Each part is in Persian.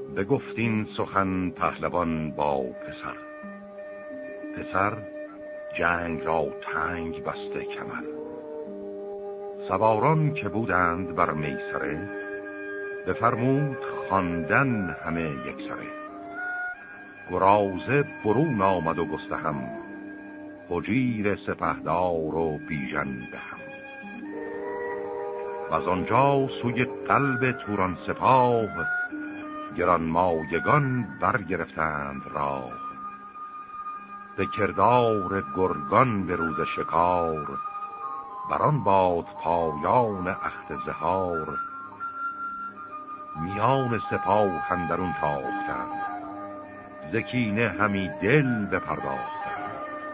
بگفتین سخن پهلوان با پسر. پسر جنگ را تنگ بسته کمر. سواران که بودند بر میسره، بفرمود خواندن همه یکسره. گرازه برون آمد و گستهم، هجیر سپهدار و بیژن به هم. و از آنجا سوی قلب توران سپاه، گرانمایگان برگرفتند راه. به کردار گرگان به روز شکار، بران باد پایان اخت زهار. میان سپاه اندرون تاختند، ز کینه همی دل بپرداختند.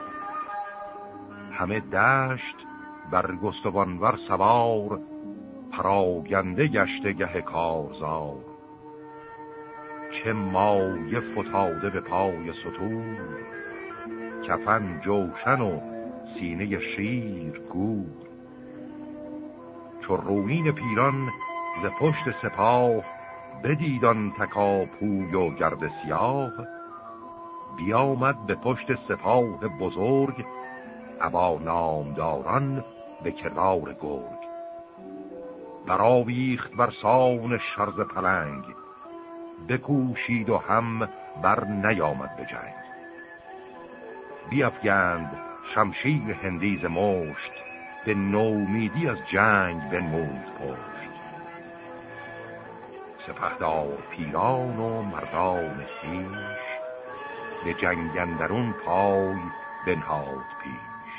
همه دشت بر گستوانور سوار، پراگنده گشته گه کارزار. چه مایه فتاده به پای ستور، کفن جوشن و سینه شیر گور. چو رویین پیران ز پشت سپاه، بدیدان تکاپوی و گرد سیاه. بیامد به پشت سپاه بزرگ، ابا نامداران به کردار گرگ. برآویخت بر سان شرز پلنگ، بکوشید و هم بر نیامد به جنگ. بیفگند شمشیر هندیز مشت، به نومیدی از جنگ بنمود پشت. سپهدار پیران و مردان خویش، به جنگ اندرون پای بنهاد پیش.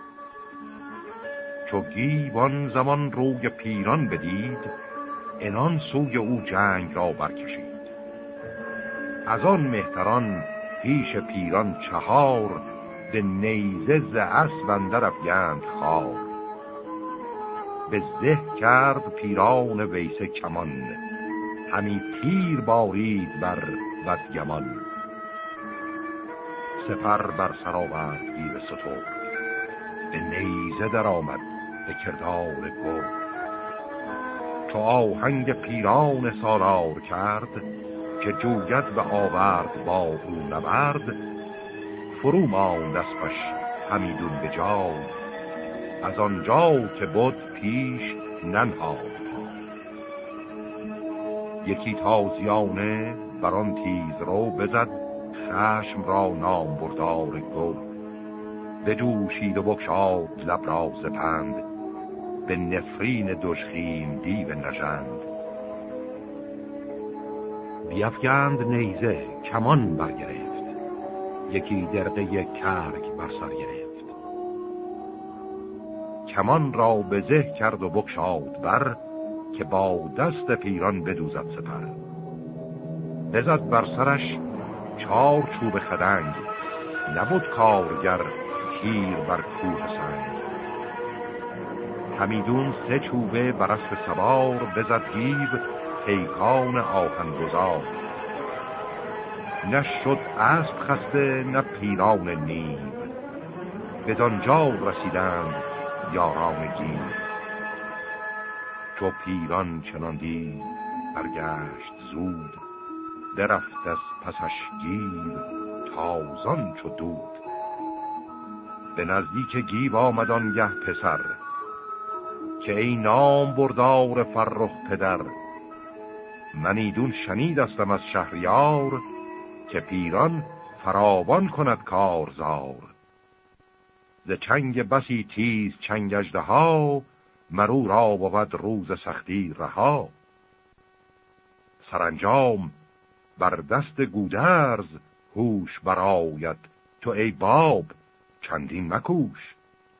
چو گیو آن زمان روی پیران بدید، انان سوی او جنگ را برکشید. از آن مهتران پیش پیران چهار، به نیزه ز اسب اندر افگند خوار. به زه کرد پیران ویسه کمان، همی تیر بارید بر بدگمان. سپر بر سر آورد گیو سترگ، به نیزه در آمد به کردار گرگ. چو آهنگ پیران سالار کرد، که جوید به آورد با او نبرد. فرو ماند اسپش همیدون به جای، از آنجا که بود پیش ننهاد پای. یکی تازیانه بران تیز رو بزد، خشم را نام بردار گرگ. بجوشید و بگشاد لب را ز پند، به نفرین دژخیم دیو نژند. بیفگند نیزه کمان برگرفت، یکی درقه کرگ بر سر گرفت. کمان را به زه کرد و بگشاد بر، که با دست پیران بدوزد سپر. بزد بر سرش 4 چوب خدنگ، نبود کارگر تیر بر کوه سنگ. همیدون 3 چوبه بر اسب سوار، بزد گیو پیکان آهن گذار. نشد اسب خسته نه پیران نیو، بدانجا رسیدند یاران گیو. چو پیران چنان دید برگشت زود، درفت از پسش گیو تازان چو دود. به نزدیک گیو آمد آنگه پسر، که ای نام بردار فرخ پدر. من ایدون شنیدستم از شهریار، که پیران فراوان کند کارزار. ز چنگ بسی تیز چنگ اژدها، مرو را بود روز سختی رها. سرانجام بر دست گودرز هوش برآید، تو ای باب چندین مکوش.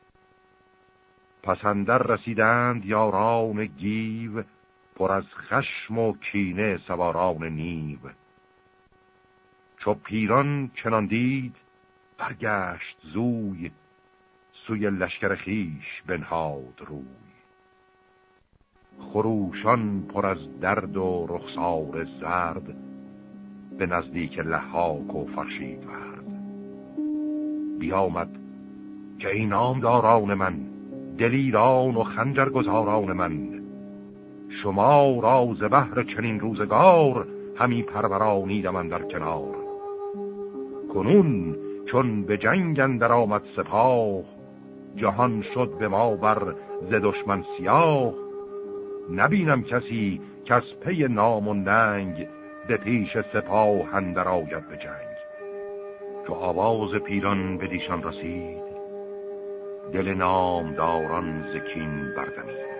پس اندر رسیدند یاران گیو، پر از خشم و کینه سواران نیو. چو پیران چنان دید برگشت زوی، سوی لشکر خیش بنهاد روی. خروشان پر از درد و رخسار زرد، به نزدیک لحاک و فرشید ورد. بیامد که ای نامداران من، دلیران و خنجرگزاران من. شما را ز بهر چنین روزگار، همی پرورانیدم اندر کنار. کنون چون به جنگ اندر آمد سپاه، جهان شد به ما بر ز دشمن سیاه. نبینم کسی که از پی نام و ننگ، به پیش سپاه اندر آید به جنگ. چو آواز پیران به دیشان رسید، دل نامداران ز کین بردمید.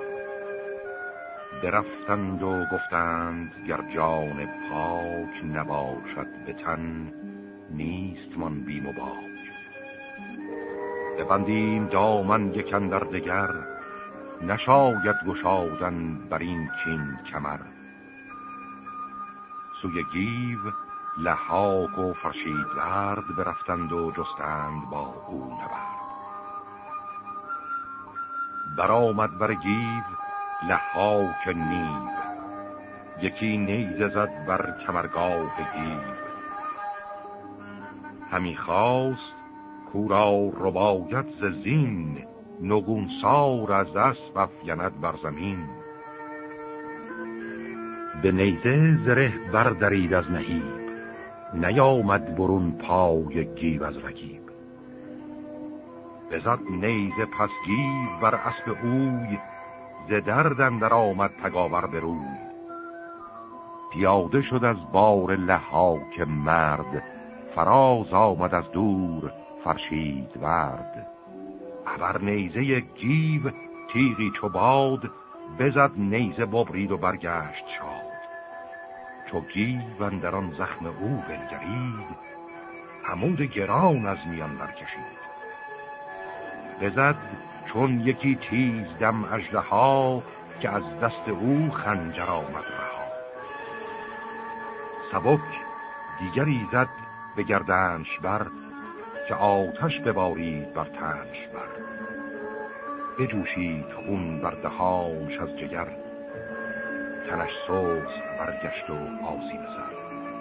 درفتند و گفتند گر جان پاک نباشد به تن، نیست من بیم و باک. ببندیم دامن یک اندر دگر، نشاید گشادن بر این کین کمر. سوی گیو لحاک و فرشیدورد، برفتند و جستند با او نبرد. برآمد بر گیو لحاک نیو، یکی نیزه زد بر کمرگاه گیو. همی خواست کورا رباید ز زین، نگونسار از اسپ افگند بر زمین. به نیزه زره بردرید از نهیب، نیامد برون پای گیو از رکیب. بزد نیزه پس گیو بر اسپ اوی، ز درد اندر آمد تگاور به روی. پیاده شد از بار لحاک مرد، فراز آمد از دور فرشیدورد. ابر نیزه گیو تیغی چو باد، بزد نیزه ببرید و برگشت شاد. چو گیو اندر آن زخم او بنگرید، عمود گران از میان برکشید. بزد چون یکی تیز دم اژدها، که از دست او خنجر آمد رها. سبک دیگری زد به گردنش بر، که آتش ببارید بر تنش بر. بجوشید خون بر دهانش از جگر، تنش سوز برگشت و آسیب سر.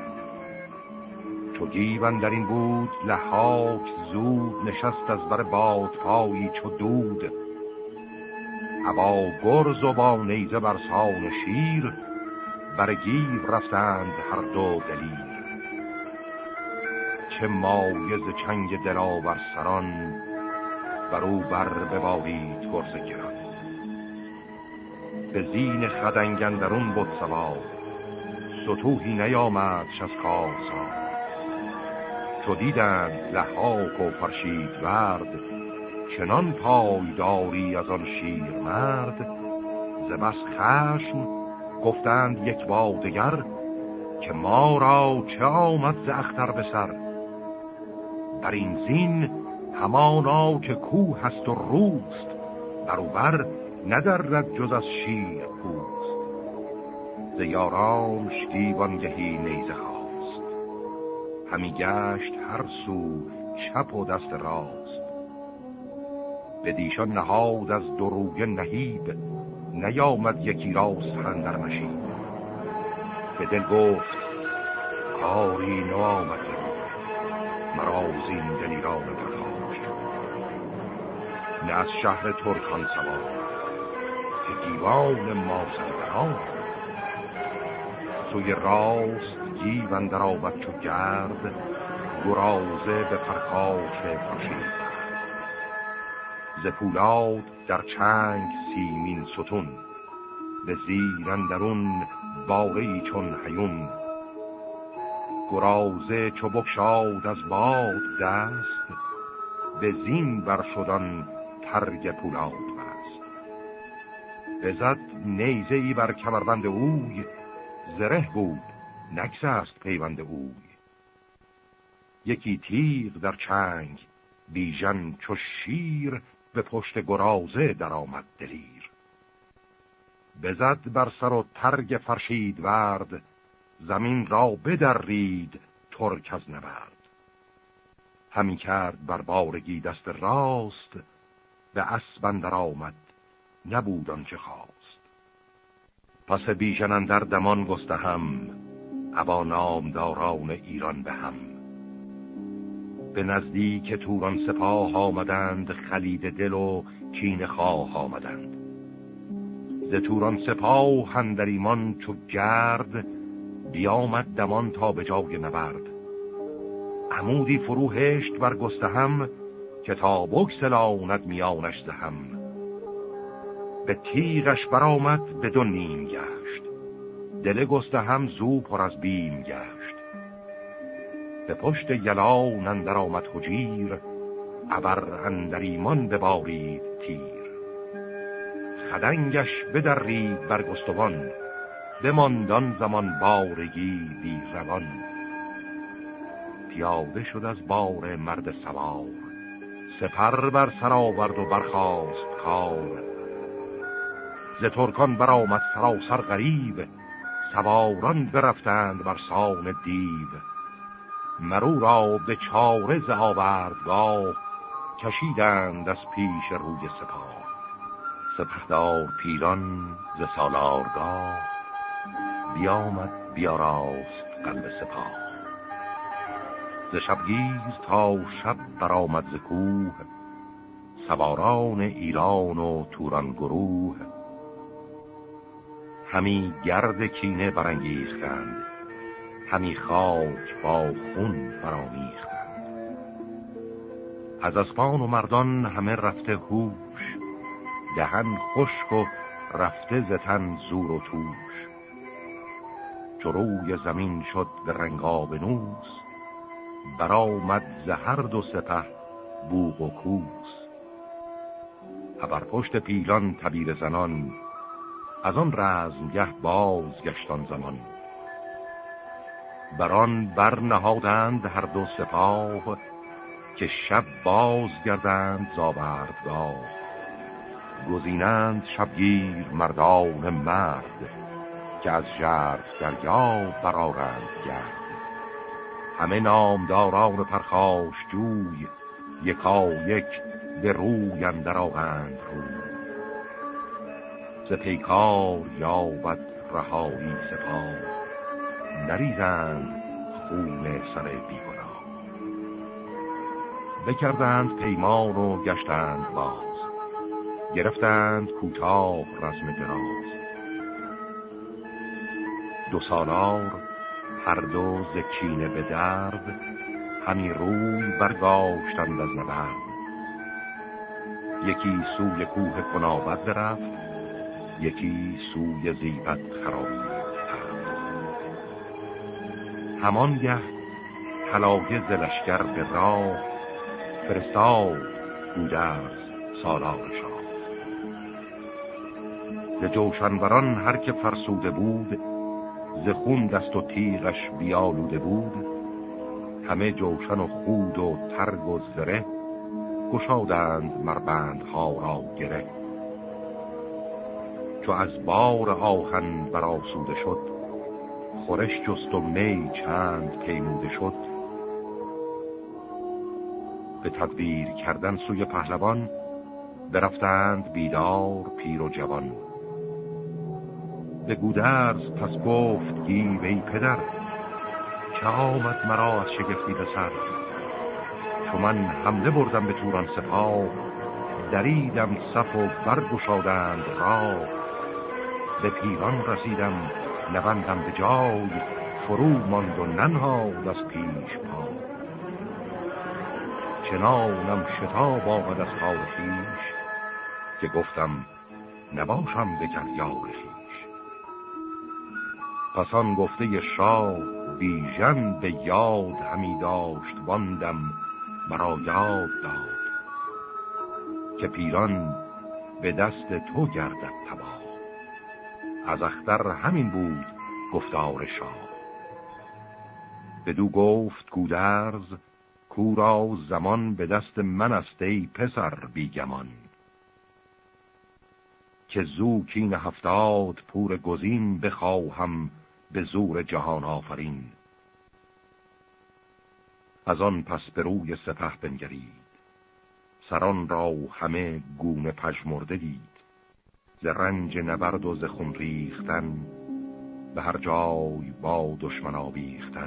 چو گیو اندر این بود لحاک زود، نشست از بر بادپایی چو دود. ابا گرز و با نیزه بر سان شیر، بر گیو رفتند هر دو دلیر. چه مایه ز چنگ دلاور سران، برو بر ببارید گرز گران. به زین خدنگ اندرون بود سوار، ستوهی نیامدش از کارزار. چو دیدند لحاک و فرشیدورد، چنان پایداری از آن شیر مرد. ز بس خشم گفتند یک با دگر، که ما را چه آمد ز اختر به سر. بر این زین همانا که کوه هست و روست، بروبر ندرد جز از شیر پوست. ز یارانش گیوانگهی نیزه خواست، همی گشت هر سو چپ و دست راست. به دیشان نهاد از دروی نهیب، نیامد یکی را سرندر نشید. به دل گفت کاری نو آمد، مرا زین دلیران پرخاش. نه از شهر ترکان سوار، که دیوان ما سربران. سوی راست گیو اندر آمد چو گرد، گرازه به پرخاش فرشید. ز پولاد در چنگ سیمین ستون، به زیر اندرون باره‌ای چون هیون. گرازه چو بگشاد از باد دست، به زین بر شدن ترگ پولاد بست. بزد نیزه ای بر کمربند اوی، زره بود نگسست پیوند اوی. یکی تیغ در چنگ بیژن چو شیر، به پشت گرازه در آمد دلیر. بزد بر سر و ترگ فرشیدورد، زمین را بدرید ترک از نبرد. همی کرد بر بارگی دست راست، به اسب اندر آمد نبود آنچه خواست. پس بیژن اندر دمان گستهم، ابا نامداران ایران به هم. به نزدیک توران سپاه آمدند، خلید دل و کین خواه آمدند. ز توران سپاه اندر ایمان چو گرد، بیامد دمان تا به جای نبرد. عمودی فرو هشت بر گستهم، که تا بگسلاند میانش زهم. به تیغش برآمد به دو نیم گشت، دل گستهم زو پر از بیم گشت. به پشت یلان اندر آمد هجیر، ابر اندر ایمان ببارید تیر. خدنگش بدرید بر گستوان، بماند آن زمان بارگی بی روان. پیاده شد از بار مرد سوار، سپر بر سر آورد و برخاست کار. ز ترکان برآمد سراسر غریو، سواران برفتند بر سان دیو. مرو را به چاره ز آوردگاه، کشیدند از پیش روی سپاه. سپهدار پیلان ز سالارگاه، بیامد بیاراست قلب سپاه. ز شبگیز تا شب برآمد ز کوه، سواران ایران و توران گروه. همی گرد کینه برانگیختند، همی خاک با خون برآمیختند. از اسپان و مردان همه رفته هوش، دهن خشک و رفته ز تن زور و توش. چو روی زمین شد به رنگابنوس، برآمد ز هر دو سپه بوق و کوس. ابر پشت پیلان تبیر زنان، از آن رزمگه باز گشتان زمان. بران بر نهادند هر دو سپاه، که شب باز گردند زاوردگاه. گزینند شبگیر مردان مرد، که از ژرف دریا برآرند گرد. همه نامداران پرخاش جوی، یکا یک به روی اندر آورند روی. ز پیکار یابد رهایی سپاه، نریزند خون سر بیگناه. بکردند پیمان و گشتند باز، گرفتند کوتاه رزم دراز. دو سالار هر دو ز کینه به درد، همی روی برگاشتند از نبرد. یکی سوی کوه کنابت برفت، یکی سوی زیبت خرامید. همانگه طلایه ز لشکر به راه، فرستاد گودرز سالار شاه. ز جوشنوران هر که فرسوده بود، ز خون دست و تیغش بیالوده بود. همه جوشن و خود و ترگ و زره، گشادند مربندها را گره. چو از بار آهن برآسوده شد، خورش جست و می چند پیموده شد. به تدبیر کردن سوی پهلوان، برفتند بیدار پیر و جوان. به گودرز پس گفت گیو ای پدر، چه آمد مرا از شگفتی به سر. چو من حمله بردم به توران سپاه، دریدم صف و برگشادند راه. به پیران رسیدم نبندم به جای، فرو ماند و ننهاد از پیش پا. چنانم شتاب آمد از کار خویش، که گفتم نباشم دگر یار خویش. پس آن گفته شاه بیژن به یاد، همی داشت واندم مرا یاد داد. که پیران به دست تو گردد تباه، از اختر همین بود گفتار شاه. بدو گفت گودرز کو را زمان، به دست من است ای پسر بیگمان. که زو کین 70 پور گزین، بخواهم به زور جهان آفرین. از آن پس به روی سپه بنگرید، سران را همه گونه پژمرده دید. ز رنج نبرد و ز خون ریختن، به هر جای با دشمن آویختن.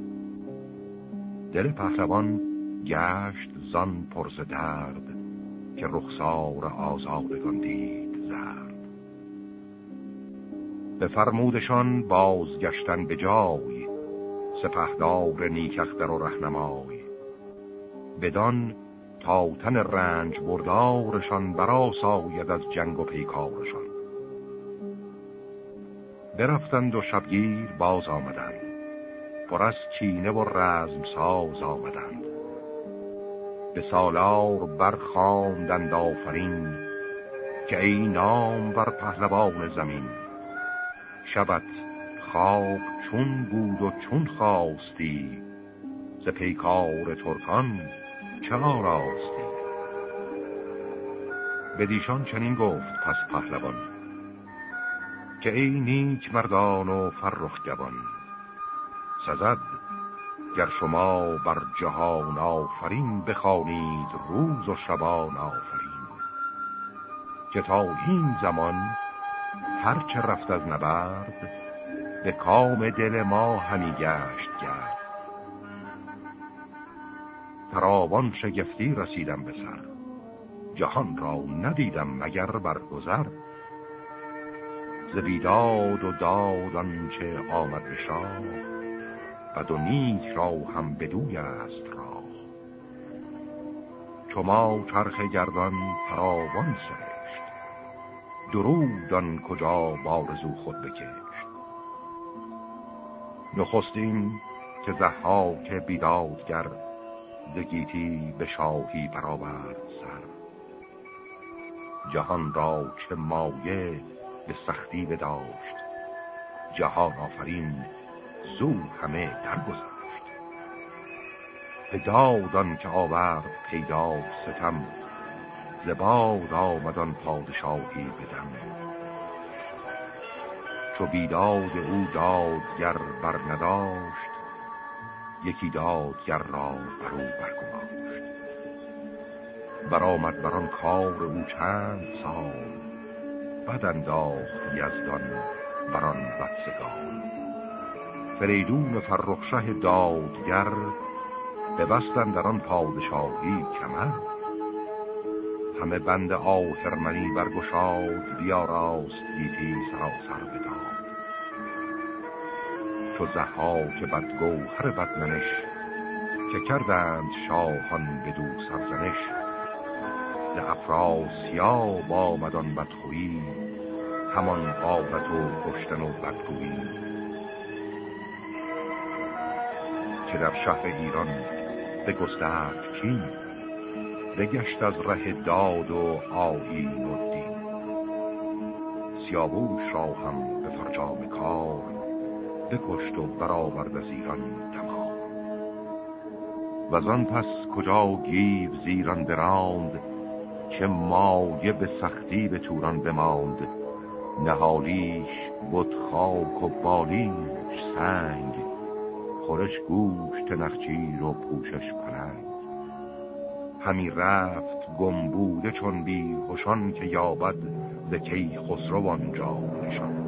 دل پهلوان گشت زان پر ز درد، که رخسار آزادگان دید زرد. به فرمودشان بازگشتن به جای، سپهدار نیکختر و رهنمای. بدان تا تن رنج بردارشان برآساید از جنگ و پیکارشان. برفتند و شبگیر باز آمدند، پر از کینه و رزم ساز آمدند. به سالار برخواندند آفرین، که ای نام بر پهلوان زمین. شبت خواب چون بود و چون خواستی، ز پیکار ترکان چه آراستی. بدیشان چنین گفت پس پهلوان، که ای نیک مردان و فرخ جوان. سزد گر شما بر جهان آفرین بخوانید روز و شبان آفرین. که تا این زمان هرچه رفت از نبرد، به کام دل ما همی گشت گرد. فراوان شگفتی رسیدم به سر، جهان را ندیدم مگر برگذر. ز بیداد و داد آنچه آمد به شاه، بد و نیک را هم بدوی است راه. چو ما چرخ گردان فراوان سرشت، درود آن کجا بارزو خود بکشت. نخستین که ضحاک بیدادگر، ز گیتی به شاهی برآورد سر. جهان را چه مایه به سختی بداشت، جهان آفرین زو همه درگذشت. به دادان که آورد پیدا ستم، ز باد آمدان پادشاهی بدم. چو بیداد او دادگر بر نداشت، یکی دادگر را برو برگماشت. برآمد بران کار او چند سال، بد انداخت یزدان بران بدسگال. فریدون فرخشه دادگر، ببستند در آن پادشاهی کمر. همه بند آهرمنی برگشاد، بیاراست گیتی سراسر بداد. چو ضحاک بدگوهر بدمنش، که کردند شاهان بدو سرزنش. ز افراسیاب آمدان بدخویی، همان غارت و کشتن و بدگویی. که در شهر ایران بگسترد کین، بگشت از ره داد و آیین و دین. سیاووش را هم به فرجام کار، بکشت و برآورد از ایران دمار. وزان پس کجا گیو زیران براند، که مایه به سختی به توران بماند. نهالیش بود خاک و بالیش سنگ، خورش گوشت نخچیر و پوشش پلنگ. همی رفت گم بوده چون بیهوشان، که یابد ز کیخسرو آنجا نشان.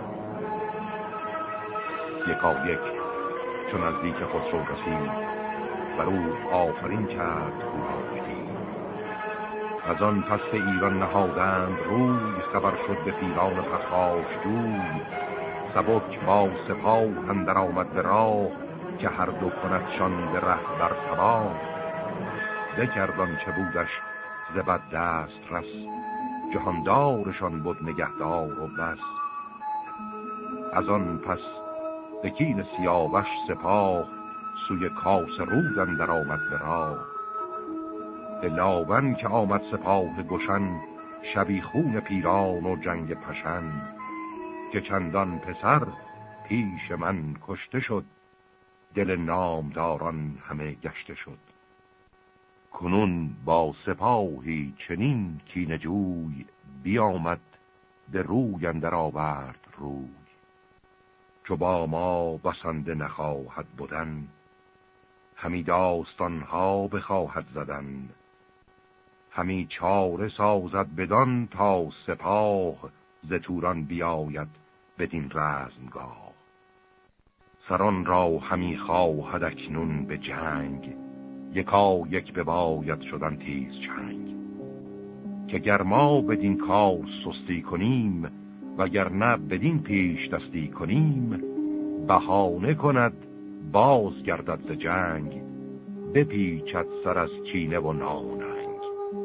یکایک چون نزدیک خسرو رسید، بر او آفرین کرد او را بدید. از آن پس به ایران نهادند روی، خبر شد به پیران پرخاشجوی. سبک با سپاه اندر آمد به راه، که هر دو کندشان به ره بر تباه. بکردان چه بودش ز بد دست رس، جهاندارشان بود نگهدار و بس. از آن پس به کین سیاوش سپاه، سوی کاس رود اندر آمد به راه. به لاون که آمد سپاه گشن، شبیخون پیران و جنگ پشن. که چندان پسر پیش من کشته شد، دل نامداران همه گشته شد. کنون با سپاهی چنین کینه جوی، بیامد به روی اندر آورد روی. چو با ما بسنده نخواهد بودن، همی داستانها بخواهد زدن. همی چاره سازد بدان تا سپاه، ز توران بیاید بدین رزمگاه. سران را همی خواهد اکنون به جنگ، یکا یک بباید شدن تیز چنگ. که گر ما بدین کار سستی کنیم، وگرنه بدین پیش دستی کنیم، بهانه کند باز گردد ز جنگ، بپیچد سر از کینه و ناننگ.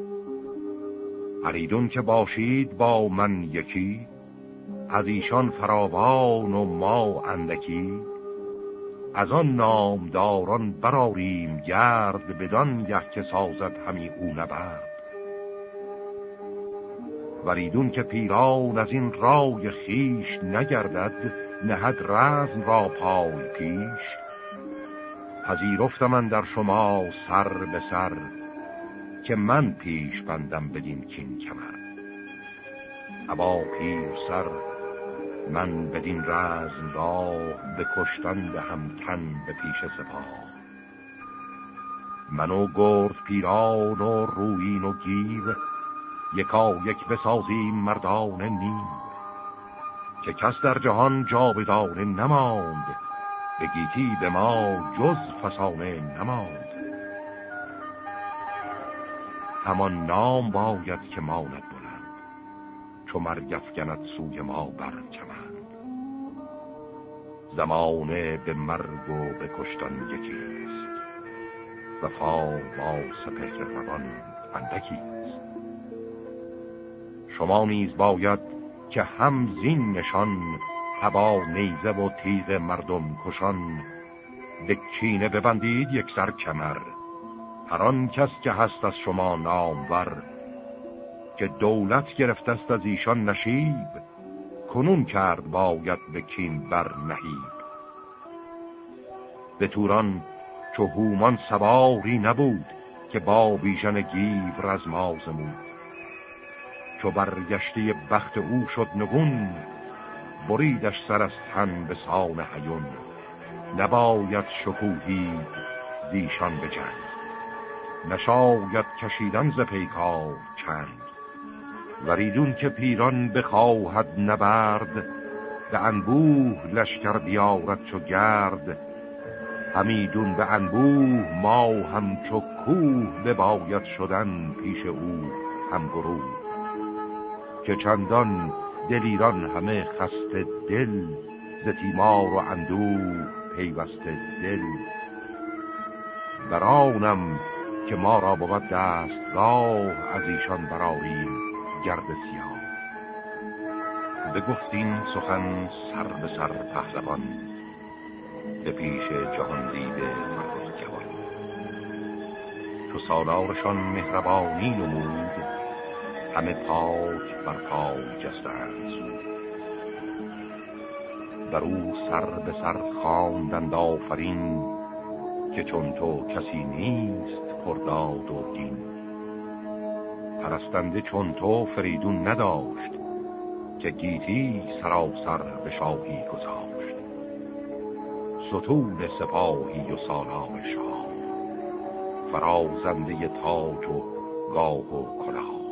هریدون که باشید با من یکی، از ایشان فراوان و ما اندکی. از آن نامداران براریم گرد، بدان یه که سازد همی او نبرد. وریدون که پیران از این رای خیش نگردد، نهد رزم را پای پیش. پذیرفتم من در شما سر به سر، که من پیش بندم بدین کین کمر. ابا پیر سر من بدین رزمگاه، به کشتن دهم تن به پیش سپاه. منو گرد پیران و رویین و گیو، یکا یک بسازیم مردان نیم. که کس در جهان جاودانه نماند، به گیتی به ما جز فسانه نماند. همان نام باید که ماند بلند، چو مرگ افگند سوی ما بر کمند. زمانه به مرگ و به کشتن یکیست، وفا با سپهر روان اندکیست. شما نیز باید که هم زین نشان، ابا نیزه و تیغ مردم کشان. به کینه ببندید یک سر کمر، هر آن کس که هست از شما نامور. که دولت گرفتست از ایشان نشیب، کنون کرد باید به کین بر نهیب. به توران چو هومان سواری نبود، که با بیژن گیو رزمازمود. چو برگشته بخت او شد نگون، بریدش سر از تن به سان هیون. نباید شکوهی زیشان به جنگ، نشاید کشیدن ز پیکار چنگ. وریدون که پیران بخواهد نبرد، به انبوه لشکر بیارد چو گرد. همیدون به انبوه ما همچو کوه، بباید شدن پیش او هم گروه. که چندان دلیران همه خسته دل، ز تیمار و اندوه پیوسته دل. برانم که ما را بود دستگاه، از ایشان براریم گرد سیاه. بگفتین سخن سر به سر پهلوان، به پیش جهان دیده فرخ جوان. چو سالارشان مهربانی نمود، همه پاک بر پای جستند زود. بر او سر به سر خواندند آفرین، که چون تو کسی نیست پرداد و دین. پرستنده چون تو فریدون نداشت، که گیتی سراسر به شاهی گذاشت. ستون سپاهی و سالار شاه، فرازنده تاج و گاه و کلاه.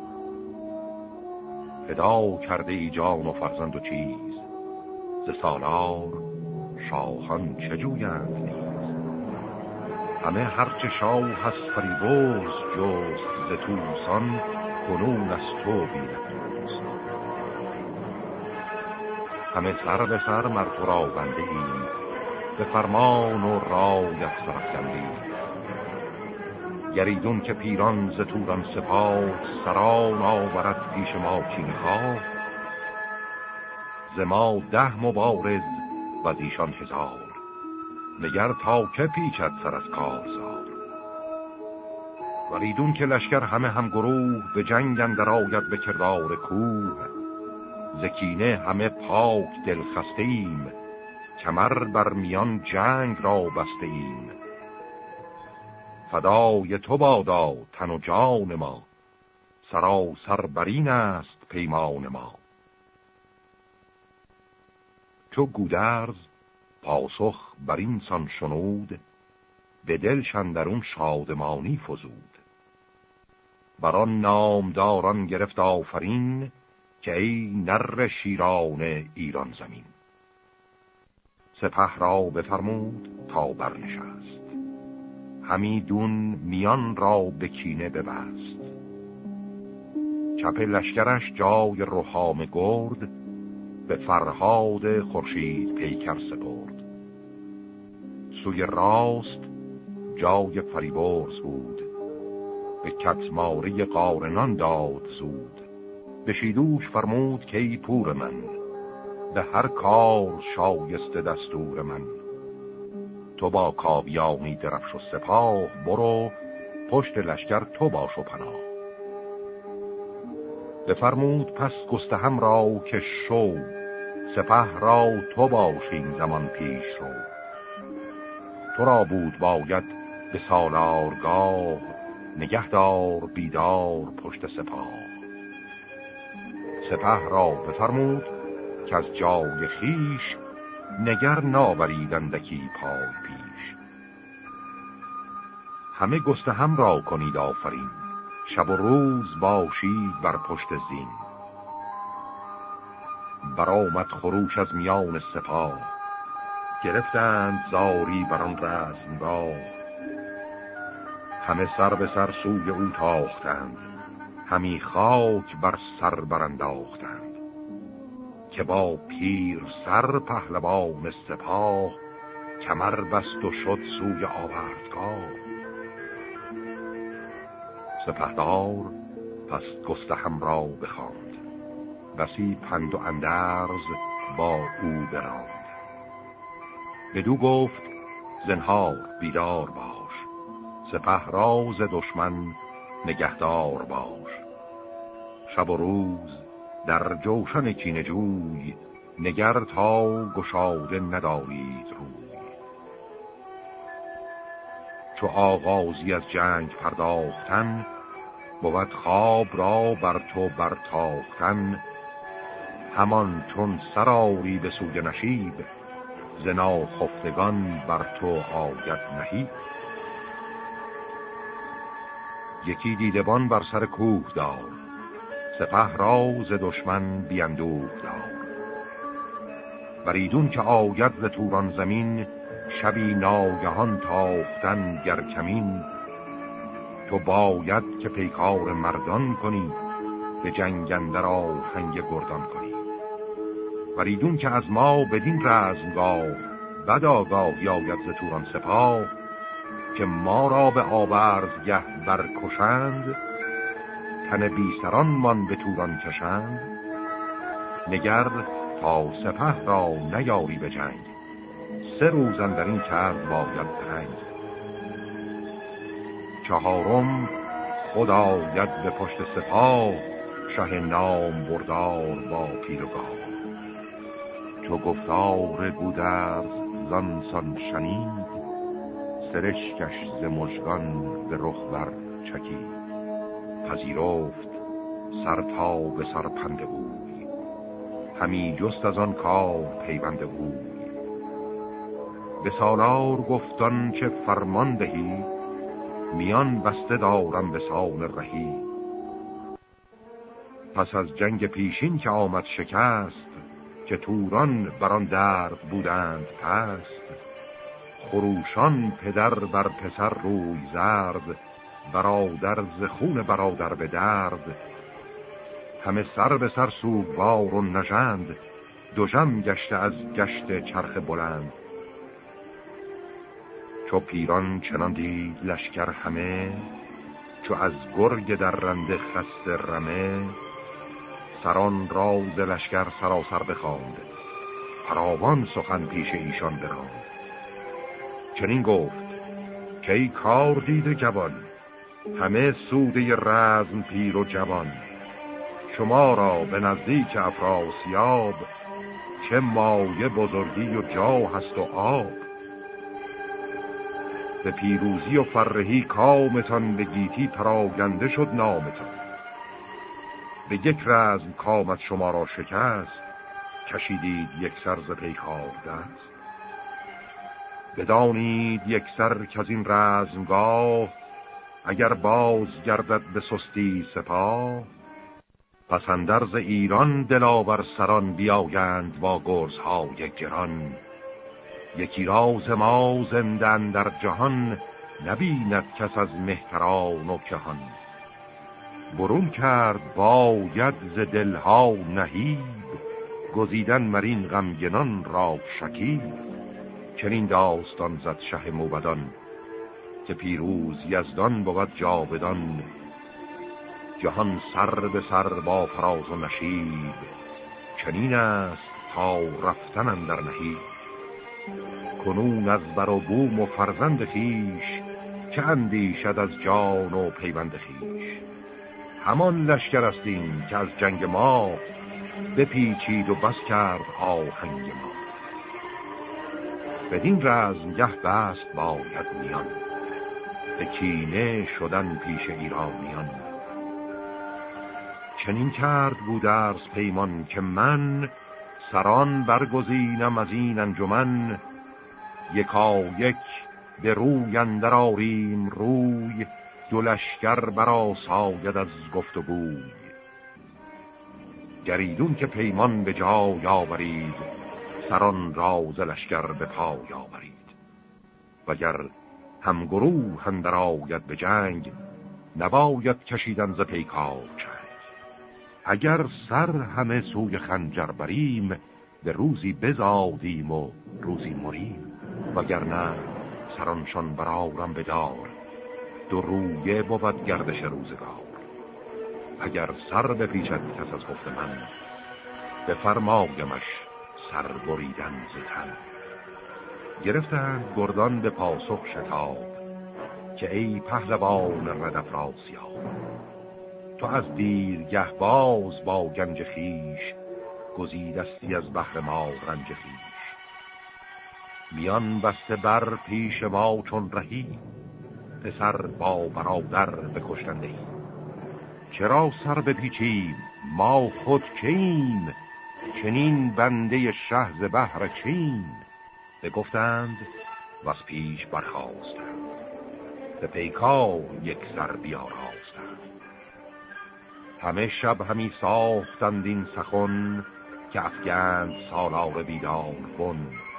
فدا کرده ای جان و فرزند و چیز، ز سالار شاهان چه جویند نیز. همه هرچه شاه هست فریبرز جست، ز توسان کنون از تو بیند. همه سر به سر مر تو را بنده ایم، به فرمان و رایت برافکنده ایم. گریدون که پیران ز توران سپاه، سران آورد پیش ما کینخواه. ز ما 10 مبارز و از ایشان 1000، نگر تا که پیچد سر از کارزار. وریدون که لشکر همه هم گروه، به جنگ اندر آید به کردار کوه. ز کینه همه پاک دل خسته ایم، کمر بر میان جنگ را بسته ایم. فدای تو بادا تن و جان ما، سراسر برین است پیمان ما. چو گودرز پاسخ بر این سان شنود، به دلشان درون شادمانی فزود. بران نامداران گرفت آفرین، که ای نر شیران ایران زمین. سپه را بفرمود تا برنشست، همیدون میان را به کینه ببست. چپ لشکرش جای رهام گرد، به فرهاد خورشید پیکر سپرد. سوی راست جای فریبرز بود، به کتماری قارنان داد زود. به شیدوش فرمود که ای پور من، به هر کار شایسته دستور من. تو با کاویانی درفش و سپاه، برو پشت لشکر تو باش و پناه. بفرمود پس گستهم را که شو، سپه را تو باشین زمان پیش رو. تو را بود باید به سالارگاه، نگهدار بیدار پشت سپاه. سپه را بفرمود که از جای خیش، نگر ناوریدندکی پای پیش. همه گستهم را کنید آفرین، شب و روز باشید بر پشت زین. برآمد خروش از میان سپاه، گرفتند زاری بران رزمگاه. همه سر به سر سوی او تاختند، همی خاک بر سر برانداختند. که با پیر سر پهلوان سپاه، کمر بست و شد سوی آوردگاه. سپهدار پس گستهم را بخواند، بسی پند و اندرز با او براند. بدو گفت زنهار بیدار باش، سپه را ز دشمن نگهدار باش. شب و روز در جوشن کینه جوی، نگر تا گشاده ندارید روی. چو آغازی از جنگ پرداختن، بود خواب را بر تو برتاختن. همان چون سراری به سوی نشیب، ز ناخفتگان بر تو آید نهیب. یکی دیدبان بر سر کوه دار، سپه را ز دشمن بیندوه دار. بریدون که آید ز توران زمین، شبی ناگهان تاختن گر کمین. تو باید که پیکار مردان کنی، به جنگ اندر آهنگ گردان کنی. بریدون که از ما بدین رزمگاه، بد آگاهی آید ز توران سپاه. که ما را به آوردگه برکشند، تن بی سران من به توران کشند. نگر تا سپه را نیاری به جنگ، 3 روز اندر این کرد باید درنگ. 4 خود آید به پشت سپاه، شه نام بردار با پیل و گاه. چو گفتار گودرز زانسان شنید، سرشکش ز مژگان به رخ بر چکید. پذیرفت سر تا به سر پند اوی، همی جست از آن کار پیوند اوی. به سالار گفتان که فرمان دهی، میان بسته دارم به سان رهی. پس از جنگ پیشین که آمد شکست، که توران بران درد بودند پست. خروشان پدر بر پسر روی زرد، برادر ز خون برادر به درد. همه سر به سر سوگوار و نژند، دژم گشته از گشت چرخ بلند. چو پیران چنان دید لشکر همه، چو از گرگ در رنده خسته رمه. سران را ز لشکر سراسر بخواند، فراوان سخن پیش ایشان براند. چنین گفت که ای کار دیده جوان، همه سوده رزم پیر و جوان. شما را به نزدیک افراسیاب، چه مایه بزرگی و جا هست و آب. به پیروزی و فرهی کامتان، به گیتی پراگنده شد نامتان. به یک رزم کامت شما را شکست، کشیدید یک سر ز پیکار دست. بدانید یک سر که از این رزمگاه، اگر باز گردد به سستی سپاه. پس اندر ز ایران دلاور سران، بیایند با گرزهای گران. یکی راز ما زندن در جهان، نبیند کس از مهتران و کهان. برون کرد باید ز دلها نهیب، گزیدن مرین غمگنان را شکیب. چنین داستان زد شه موبدان که پیروز یزدان بود جاودان. جهان سر به سر با فراز و نشیب، چنین است تا رفتن اندر نهیب. کنون از بر و بوم و فرزند خویش، چه اندیشد از جان و پیوند خویش. همان لشکر است این که از جنگ ما، بپیچید و بس کرد آهنگ ما. بدین رزمگه بست باید میان، به کینه شدن پیش ایرانیان. چنین کرد بودرز پیمان که من، سران برگزینم از این انجمن. یکا یک به روی اندر آریم روی، دو لشکر برا ساید از گفت و گوی. گریدون که پیمان به جای آورید، سران راز لشکر به پای آورید. وگر هم گروه اندر آید به جنگ، نباید کشیدن ز پیکار چنگ. اگر سر همه سوی خنجر بریم، به روزی بزادیم و روزی مریم. وگر نه سرانشان برآرم به دار، دو رویه بود گردش روزگار. اگر سر بپیچد کس از گفت من، بفرمایمش سر بریدن ز تن. گرفتند گردان به پاسخ شتاب، که ای پهلوان ردف راسیاب. تو از دیرگه باز با گنج خیش، گزیدستی از بحر ما رنج خیش. میان بسته بر پیش ما چون رهی، پسر با برادر بکشتندهی. چرا سر بپیچیم ما خود کیم، چنین بنده شه ز بهر چین. بگفتند و از پیش برخاستند، به پیکار یک سر بیاراستند. همه شب همی ساختند این سخن، که افگند سالار بیدار بن.